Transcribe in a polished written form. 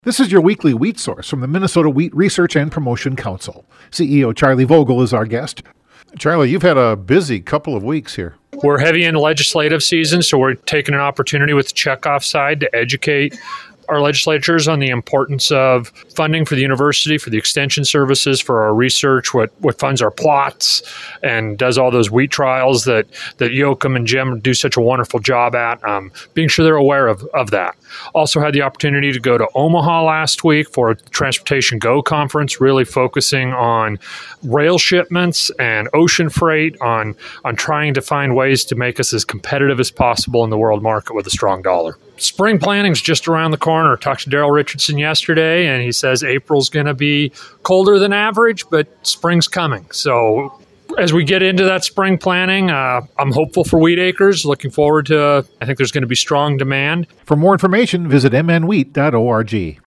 This is your weekly wheat source from the Minnesota Wheat Research and Promotion Council. CEO Charlie Vogel is our guest. Charlie, you've had a busy couple of weeks here. We're heavy in legislative season, so we're taking an opportunity with the checkoff side to educate our legislatures on the importance of funding for the university, for the extension services, for our research, what funds our plots, and does all those wheat trials that Yoakum and Jim do such a wonderful job at, being sure they're aware of that. Also had the opportunity to go to Omaha last week for a Transportation Go conference, really focusing on rail shipments and ocean freight, on trying to find ways to make us as competitive as possible in the world market with a strong dollar. Spring planning's just around the corner. Talked to Daryl Richardson yesterday, and he says April's going to be colder than average, but spring's coming. So as we get into that spring planning, I'm hopeful for wheat acres. Looking forward to, I think there's going to be strong demand. For more information, visit mnwheat.org.